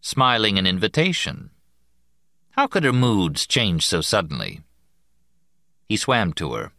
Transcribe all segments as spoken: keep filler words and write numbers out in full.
smiling an invitation. How could her moods change so suddenly? He swam to her.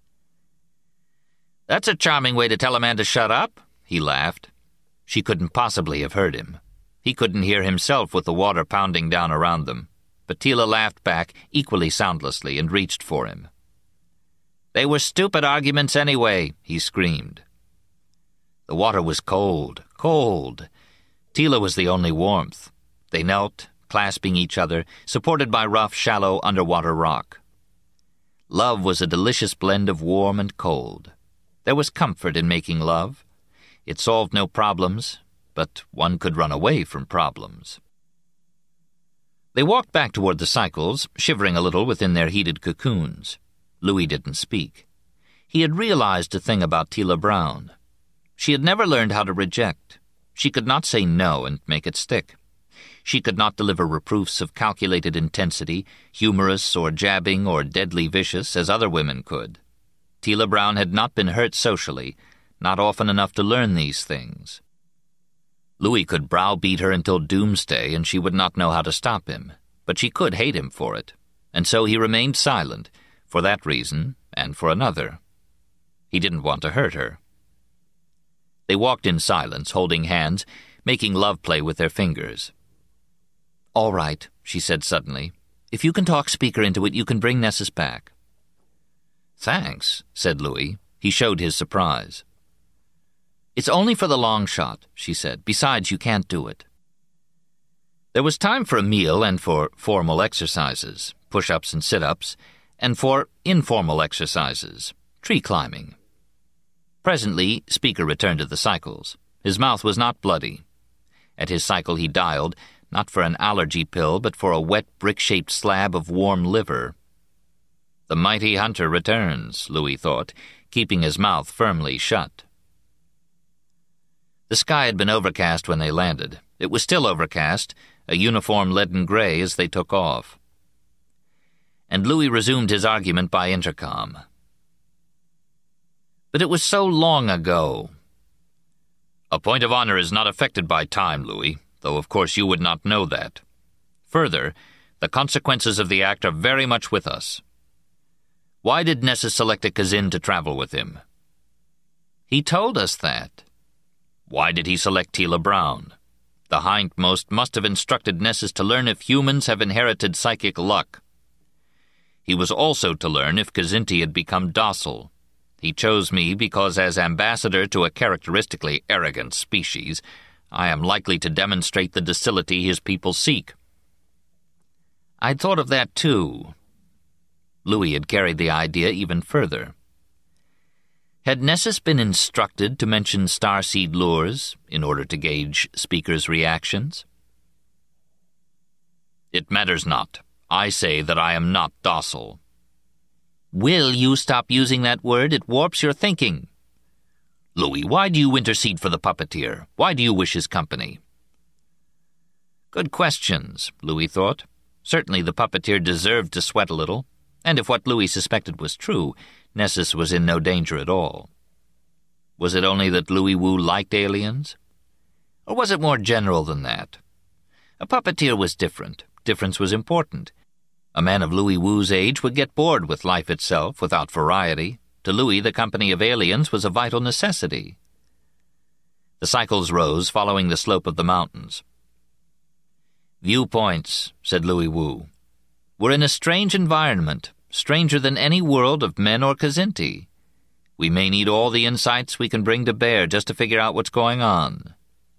"That's a charming way to tell a man to shut up," he laughed. She couldn't possibly have heard him. He couldn't hear himself with the water pounding down around them, but Tila laughed back equally soundlessly and reached for him. "They were stupid arguments anyway," he screamed. The water was cold, cold. Tila was the only warmth. They knelt, clasping each other, supported by rough, shallow underwater rock. Love was a delicious blend of warm and cold. There was comfort in making love. It solved no problems, but one could run away from problems. They walked back toward the cycles, shivering a little within their heated cocoons. Louis didn't speak. He had realized a thing about Tila Brown. She had never learned how to reject. She could not say no and make it stick. She could not deliver reproofs of calculated intensity, humorous or jabbing or deadly vicious, as other women could. Tila Brown had not been hurt socially, not often enough to learn these things. Louis could browbeat her until doomsday, and she would not know how to stop him, but she could hate him for it, and so he remained silent, for that reason and for another. He didn't want to hurt her. They walked in silence, holding hands, making love play with their fingers. "All right," she said suddenly. "If you can talk Speaker into it, you can bring Nessus back." "Thanks," said Louis. He showed his surprise. "It's only for the long shot," she said. "Besides, you can't do it." There was time for a meal and for formal exercises, push-ups and sit-ups, and for informal exercises, tree climbing. Presently, Speaker returned to the cycles. His mouth was not bloody. At his cycle he dialed, not for an allergy pill, but for a wet brick-shaped slab of warm liver. The mighty hunter returns, Louis thought, keeping his mouth firmly shut. The sky had been overcast when they landed. It was still overcast, a uniform leaden gray as they took off. And Louis resumed his argument by intercom. "But it was so long ago." "A point of honor is not affected by time, Louis, though of course you would not know that. Further, the consequences of the act are very much with us. Why did Nessus select a Kazin to travel with him?" "He told us that." "Why did he select Tila Brown? The hindmost must have instructed Nessus to learn if humans have inherited psychic luck. He was also to learn if Kzinti had become docile. He chose me because as ambassador to a characteristically arrogant species, I am likely to demonstrate the docility his people seek." "I'd thought of that too." Louis had carried the idea even further. Had Nessus been instructed to mention starseed lures in order to gauge Speaker's reactions? "It matters not. I say that I am not docile." "Will you stop using that word? It warps your thinking." "Louis, why do you intercede for the puppeteer? Why do you wish his company?" Good questions, Louis thought. Certainly the puppeteer deserved to sweat a little, and if what Louis suspected was true, Nessus was in no danger at all. Was it only that Louis Wu liked aliens? Or was it more general than that? A puppeteer was different. Difference was important. A man of Louis Wu's age would get bored with life itself without variety. To Louis, the company of aliens was a vital necessity. The cycles rose, following the slope of the mountains. "Viewpoints," said Louis Wu. "We're in a strange environment, stranger than any world of men or Kzinti. We may need all the insights we can bring to bear just to figure out what's going on."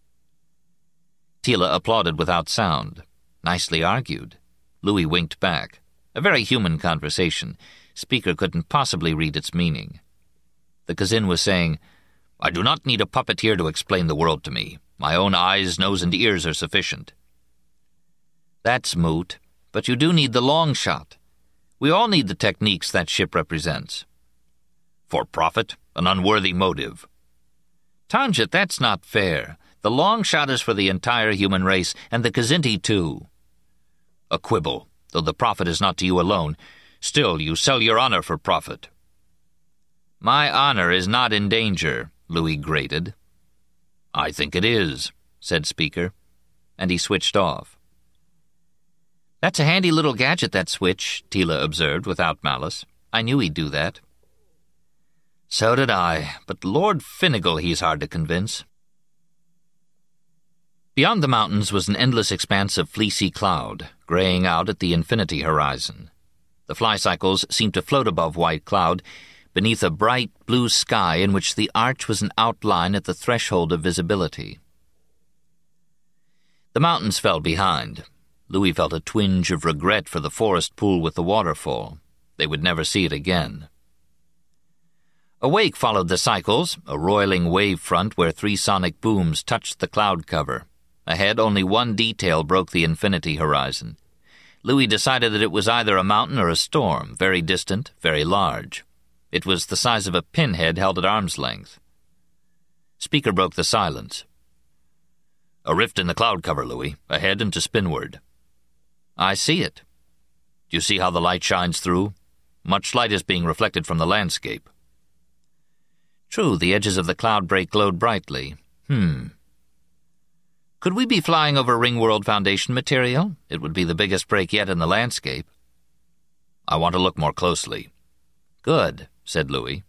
Tila applauded without sound. Nicely argued. Louis winked back. A very human conversation. Speaker couldn't possibly read its meaning. The Kazin was saying, "I do not need a puppeteer to explain the world to me. My own eyes, nose, and ears are sufficient." "That's moot, but you do need the long shot. We all need the techniques that ship represents." "For profit? An unworthy motive." "Tanjit, that's not fair. The long shot is for the entire human race, and the Kzinti too." "A quibble, though the profit is not to you alone. Still, you sell your honor for profit." "My honor is not in danger," Louis grated. "I think it is," said Speaker. and he switched off. "That's a handy little gadget, that switch," Tila observed without malice. "I knew he'd do that." "So did I, but Lord Finnegal, he's hard to convince." Beyond the mountains was an endless expanse of fleecy cloud, graying out at the infinity horizon. The flycycles seemed to float above white cloud, beneath a bright blue sky in which the arch was an outline at the threshold of visibility. The mountains fell behind. Louis felt a twinge of regret for the forest pool with the waterfall. They would never see it again. A wake followed the cycles, a roiling wave front where three sonic booms touched the cloud cover. Ahead, only one detail broke the infinity horizon. Louis decided that it was either a mountain or a storm, very distant, very large. It was the size of a pinhead held at arm's length. Speaker broke the silence. "A rift in the cloud cover, Louis, ahead and to spinward." "I see it." "Do you see how the light shines through? Much light is being reflected from the landscape." "True, the edges of the cloud break glowed brightly. Hmm. Could we be flying over Ringworld Foundation material? It would be the biggest break yet in the landscape." "I want to look more closely." "Good," said Louis.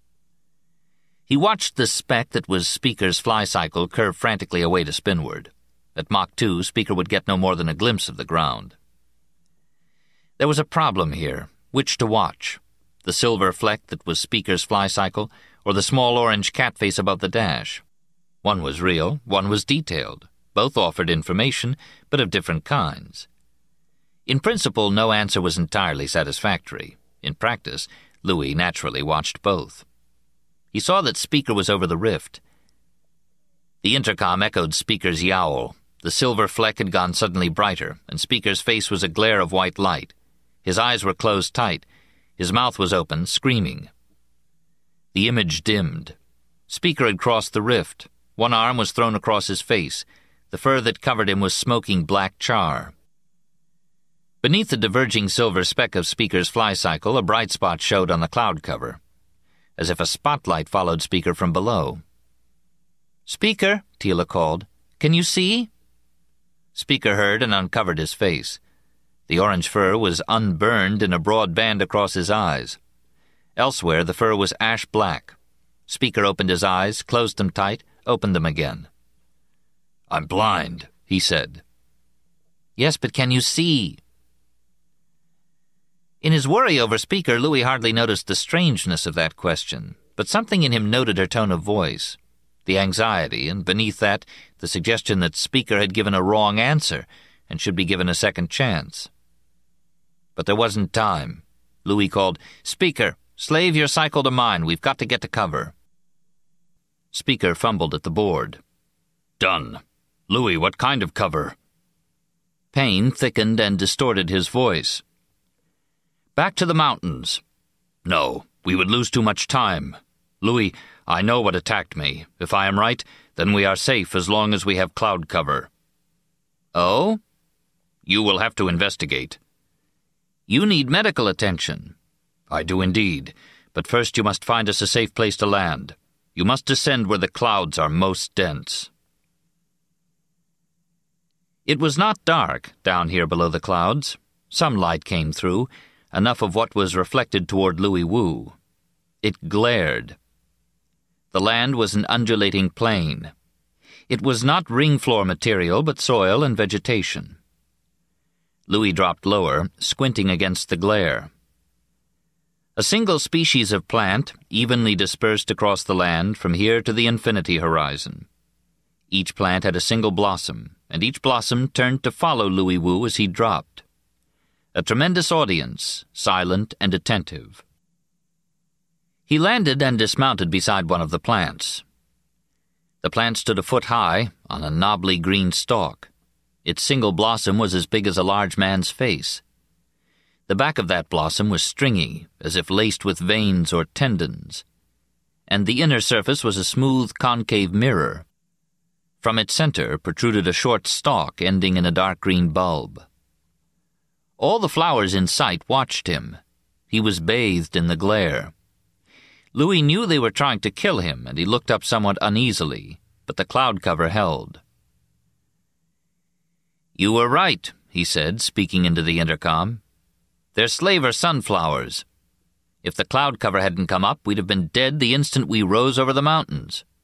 He watched the speck that was Speaker's flycycle curve frantically away to spinward. At Mach two, Speaker would get no more than a glimpse of the ground. There was a problem here. Which to watch? The silver fleck that was Speaker's flycycle, or the small orange cat face above the dash? One was real, one was detailed. Both offered information, but of different kinds. In principle, no answer was entirely satisfactory. In practice, Louis naturally watched both. He saw that Speaker was over the rift. The intercom echoed Speaker's yowl. The silver fleck had gone suddenly brighter, and Speaker's face was a glare of white light. His eyes were closed tight. His mouth was open, screaming. The image dimmed. Speaker had crossed the rift. One arm was thrown across his face. The fur that covered him was smoking black char. Beneath the diverging silver speck of Speaker's flycycle, a bright spot showed on the cloud cover, as if a spotlight followed Speaker from below. "Speaker," Tila called, "can you see?" Speaker heard and uncovered his face. The orange fur was unburned in a broad band across his eyes. Elsewhere, the fur was ash black. Speaker opened his eyes, closed them tight, opened them again. "I'm blind," he said. "Yes, but can you see?" In his worry over Speaker, Louis hardly noticed the strangeness of that question, but something in him noted her tone of voice, the anxiety, and beneath that, the suggestion that Speaker had given a wrong answer and should be given a second chance. But there wasn't time. Louis called, "Speaker, slave your cycle to mine. We've got to get to cover." Speaker fumbled at the board. "Done. Louis, what kind of cover?" Pain thickened and distorted his voice. "Back to the mountains." "No, we would lose too much time. Louis, I know what attacked me. If I am right, then we are safe as long as we have cloud cover." "Oh?" "You will have to investigate." "You need medical attention." "I do indeed, but first you must find us a safe place to land. You must descend where the clouds are most dense." It was not dark down here below the clouds. Some light came through, enough of what was reflected toward Louis Wu. It glared. The land was an undulating plain. It was not ring floor material, but soil and vegetation. Louis dropped lower, squinting against the glare. A single species of plant, evenly dispersed across the land from here to the infinity horizon. Each plant had a single blossom, and each blossom turned to follow Louis Wu as he dropped. A tremendous audience, silent and attentive. He landed and dismounted beside one of the plants. The plant stood a foot high, on a knobbly green stalk. Its single blossom was as big as a large man's face. The back of that blossom was stringy, as if laced with veins or tendons, and the inner surface was a smooth, concave mirror. From its center protruded a short stalk ending in a dark green bulb. All the flowers in sight watched him. He was bathed in the glare. Louis knew they were trying to kill him, and he looked up somewhat uneasily, but the cloud cover held. "You were right," he said, speaking into the intercom. "They're slaver sunflowers. If the cloud cover hadn't come up, we'd have been dead the instant we rose over the mountains."